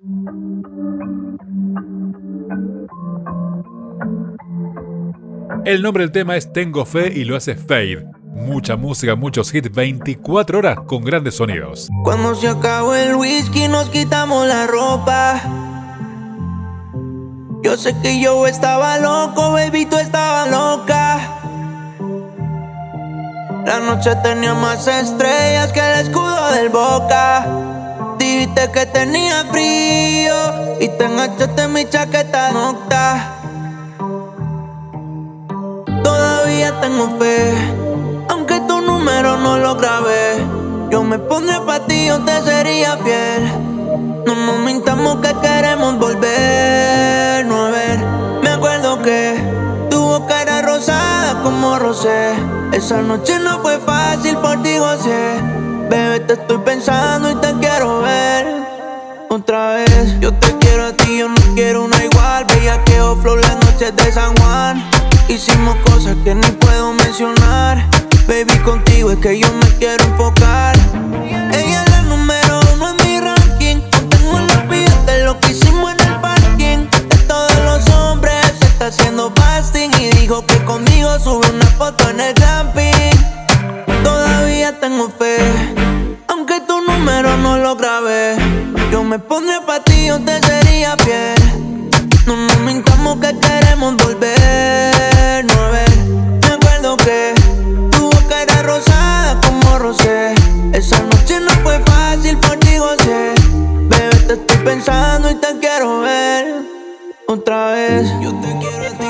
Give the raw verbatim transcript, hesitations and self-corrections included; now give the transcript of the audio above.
El nombre del tema es Tengo Fe y lo hace Fade. Mucha música, muchos hits, veinticuatro horas con grandes sonidos. Cuando se acabó el whisky nos quitamos la ropa. Yo sé que yo estaba loco, baby, tú estabas loca. La noche tenía más estrellas que el escudo del Boca. Dijiste que tenía frío y te enganchaste en mi chaqueta nocta. Todavía tengo fe, aunque tu número no lo grabé. Yo me pondré pa' ti, yo te sería fiel. No nos mintamos que queremos volvernos a ver. Me acuerdo que tu boca era rosada como rosé. Esa noche no fue fácil, por ti gocé. Bebé, te estoy pensando y te quiero ver otra vez. Yo te quiero a ti, yo no quiero una igual. Bellaqueo, flow, las noches de San Juan. Hicimos cosas que ni puedo mencionar. Baby, contigo es que yo me quiero enfocar. Ella es la número uno en mi ranking. No tengo en los videos de lo que hicimos en el parking. De todos los hombres se está haciendo fasting. Y dijo que conmigo sube una foto en el camping. Todavía tengo fe, aunque tu número no lo grabé. Yo me pondré pa' ti, yo te sería fiel. No nos mintamos que queremos volvernos a ver. Me acuerdo que tu boca era rosada como rosé. Esa noche no fue fácil, por ti gocé. Bebé, te estoy pensando y te quiero ver otra vez. Yo te quiero a ti.